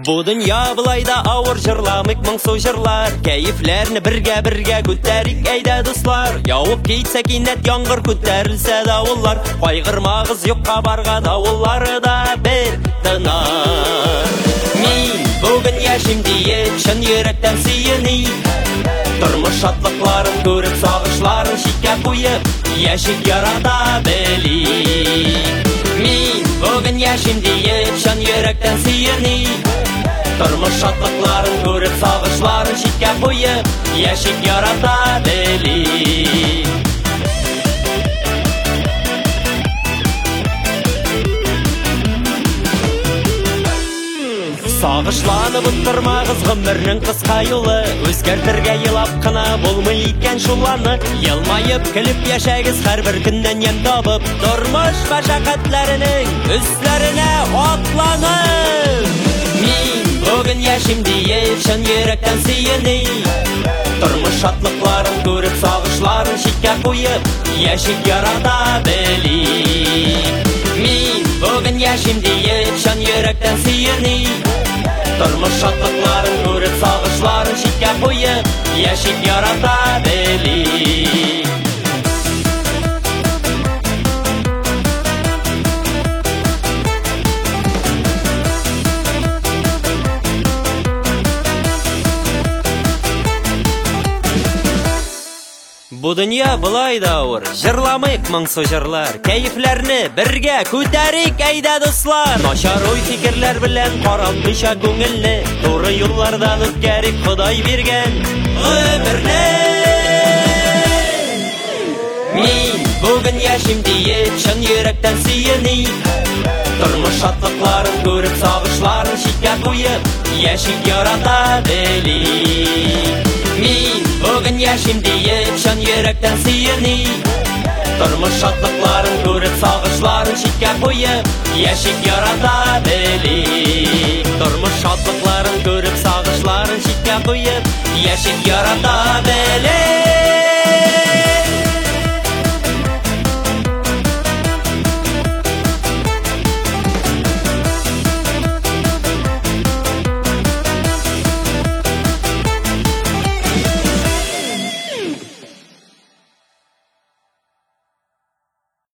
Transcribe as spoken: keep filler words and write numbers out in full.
Бу дөнья булайда авыр җырламык моңсу җырлар, кәефләрне бергә-бергә күтәрик әйдә дуслар. Явып китсә кинәт яңгыр, күтәрелсә давыллар, кайгырмагыз юкка барга давыллары да бер тынар. Мин бүген яшим диеп чын йөрәктән сөйни, тормыш шатлыкларын күреп сагышларын читкә куеп, яшик ярата белик. Мин бүген яшим диеп чын йөрәктән сөйни, тормыш шатлыкларын күреп сагышларын читкә куеп, яшик ярата белик. Сагышланып утырмагыз гомернең кыска юлы, үзгәртергә елап кына булмый икән шулларны. Елмаеп көлеп яшәгез һәрбер көннән ям табып, тормыш мәшәкатьләренең өсләренә атланып. Мин бүген яшим диеп чын йөрәктән сөйни, тормыш шатлыкларын күреп сагышларын читкә куеп, яшик ярата белик. Мин бүген яшим диеп чын йөрәктән сөйни, тормыш шатлыкларын күреп сагышларын читкә куеп, яшик ярата белик. Бу дөнья булай да авыр, җырламыйк моңсу җырлар, кәефләрне бергә күтәрик әйдә дуслар. Начар уй фикерләр белән каралмыйча күңелне, туры юллардан үткәрик Ходай биргән гомерне. Мин бүген яшим диеп чын йөрәктән сөйни, тормыш шатлыкларын күреп сагышларын читкә куеп, яшик ярата белик. Мин бүген яшим диеп чын йөрәктән сөйни, тормыш шатлыкларын күреп сагышларын читкә куеп, яшик ярата белик. Тормыш шатлыкларын күреп сагышларын читкә куеп, яшик ярата белик.